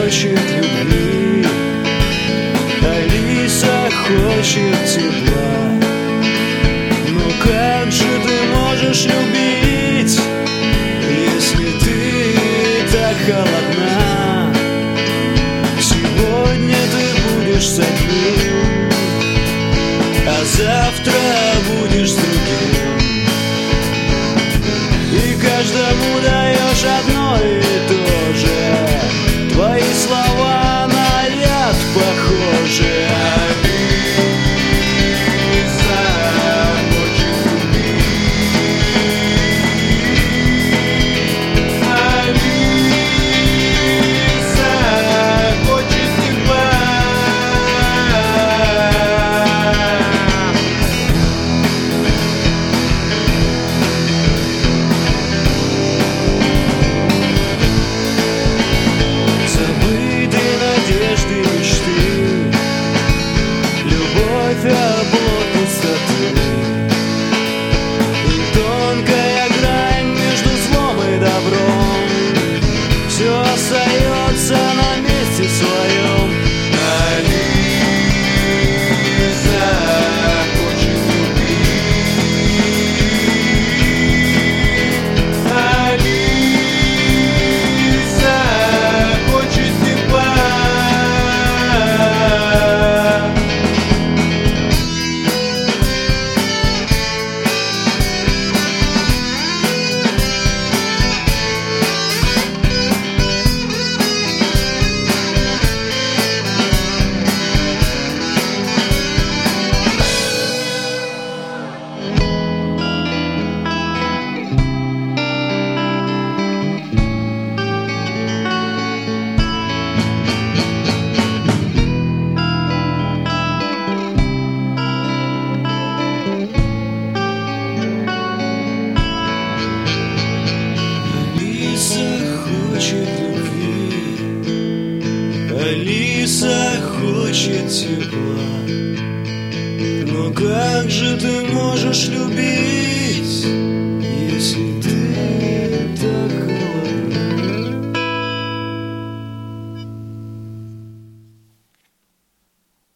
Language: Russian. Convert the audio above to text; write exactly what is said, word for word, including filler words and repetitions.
хочет любви, Алиса хочет тепла. Но как же ты можешь любить, если ты так холодна? Сегодня ты будешь с одним, а завтра будешь с другим, и каждому даешь одно и то же. Твои слова на яд похожи. Оплот пустоты и тонкая грань между злом и добром. Все остается на месте своем. Алиса хочет любить, Алиса хочет тепла. Алиса хочет тепла. Но как же ты можешь любить, если